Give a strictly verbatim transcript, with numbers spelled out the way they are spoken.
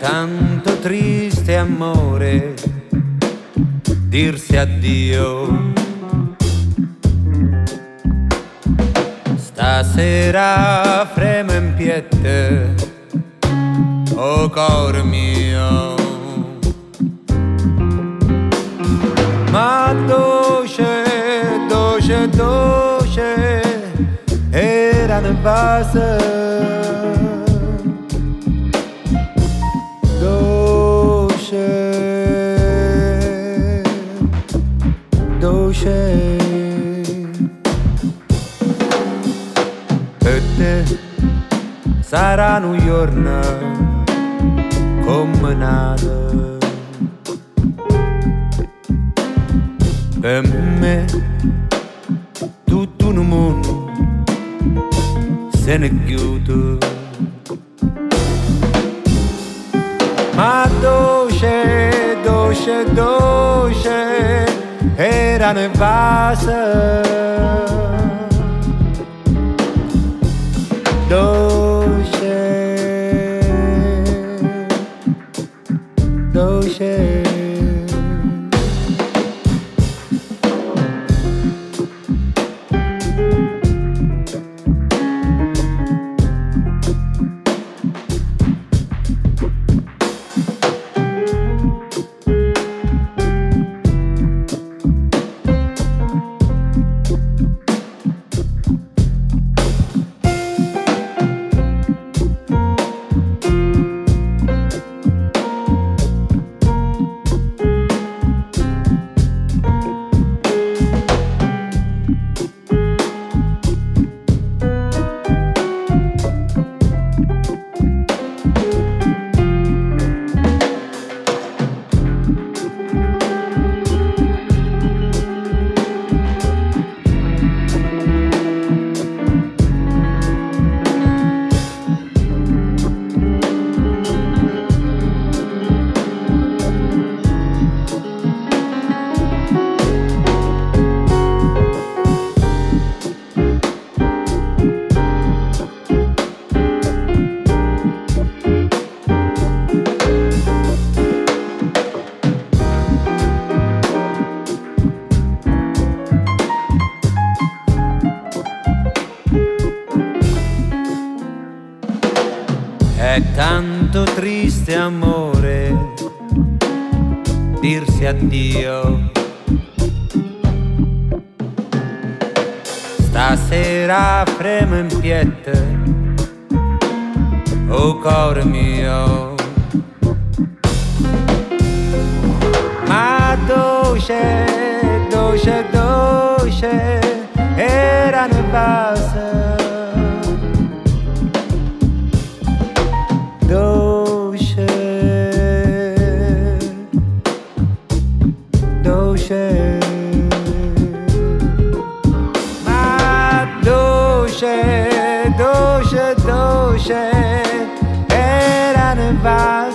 tanto triste amore dirsi addio. Stasera fremo in piette, oh cuore mio, ma dolce, dolce, dolce era nel vaso. Dolce per te sarà un giorno come nato, per me tutto un mondo se ne chiude, ma dolce, dolce, dolce era nel vaso. Dolce, dolce. È tanto triste amore dirsi addio. Stasera fremo in piette, oh cuore mio, ma dolce, dolce, dolce era nel vaso. Dolce, dolce, ma dolce, dolce, dolce era nel vaso.